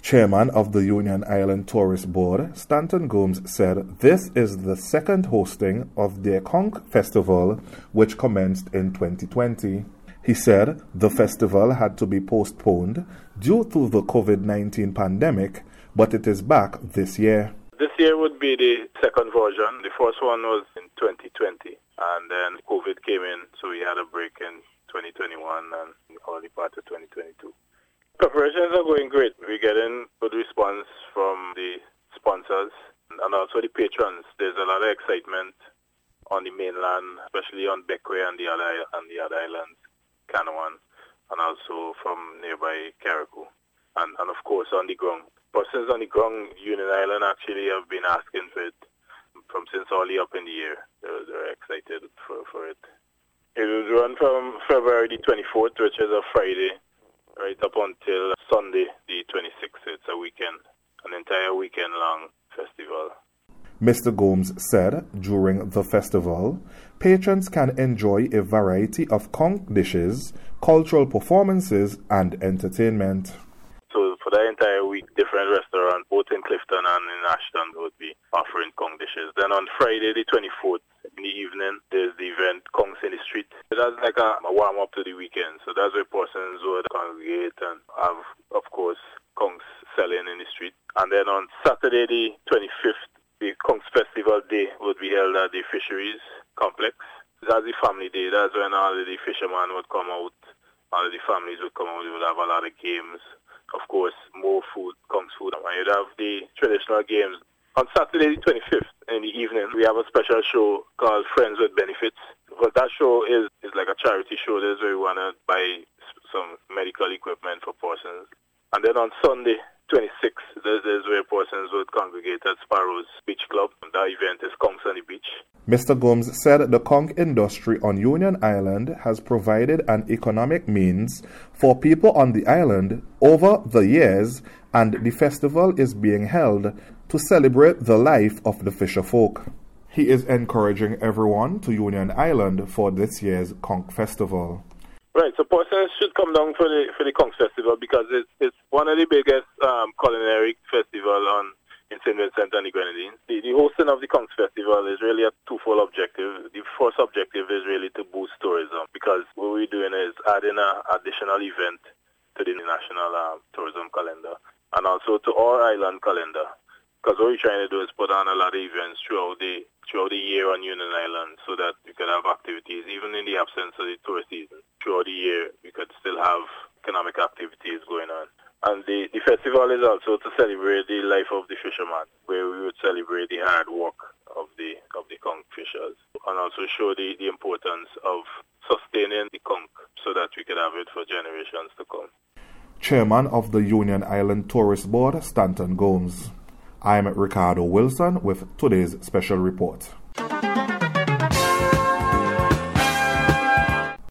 Chairman of the Union Island Tourist Board, Stanton Gomes, said this is the second hosting of their Conch Festival, which commenced in 2020. He said the festival had to be postponed due to the COVID-19 pandemic, but it is back this year. This year would be the second version. The first one was in 2020, and then COVID came in, so we had a break in 2021 and early part of 2022. Preparations are going great. We're getting good response from the sponsors and also the patrons. There's a lot of excitement on the mainland, especially on Bequia and the other islands, Canouan, and also from nearby Carriacou, and of course on the ground. Persons on the ground, Union Island actually have been asking for it from since early up in the year. They're excited for it. It will run from February the 24th, which is a Friday, right up until Sunday the 26th. It's a weekend, an entire weekend-long festival. Mr. Gomes said during the festival, patrons can enjoy a variety of conch dishes, cultural performances, and entertainment. So for the entire week, different restaurants, both in Clifton and in Ashton, would be offering conch dishes. Then on Friday the 24th, in the evening, there's the event Conchs in the Street. That's like a warm-up to the weekend. So that's where persons would congregate and have, of course, conchs selling in the street. And then on Saturday the 25th, the Conchs Festival Day would be held at the Fisheries Complex. That's the family day. That's when all of the fishermen would come out. All of the families would come out. We would have a lot of games. Of course, more food, Conchs food. And you'd have the traditional games. On Saturday the 25th in the evening, we have a special show called Friends with Benefits. Well, that show is like a charity show. That's where we want to buy some medical equipment for persons. And then on Sunday, 26th, this is where persons would congregate at Sparrows Beach Club. That event is Conchs on the Beach. Mr. Gomes said the conch industry on Union Island has provided an economic means for people on the island over the years, and the festival is being held to celebrate the life of the fisherfolk. He is encouraging everyone to Union Island for this year's Conch Festival. Right, so persons should come down for the Conch Festival because it's one of the biggest culinary festival in St. Vincent and the Grenadines. The hosting of the Conch Festival is really a twofold objective. The first objective is really to boost tourism because what we're doing is adding an additional event to the national tourism calendar and also to our island calendar. Because what we're trying to do is put on a lot of events throughout the year on Union Island so that we can have activities, even in the absence of the tourist season. Throughout the year, we could still have economic activities going on. And the festival is also to celebrate the life of the fisherman, where we would celebrate the hard work of the conch fishers, and also show the importance of sustaining the conch so that we could have it for generations to come. Chairman of the Union Island Tourist Board, Stanton Gomes. I'm Ricardo Wilson with today's special report.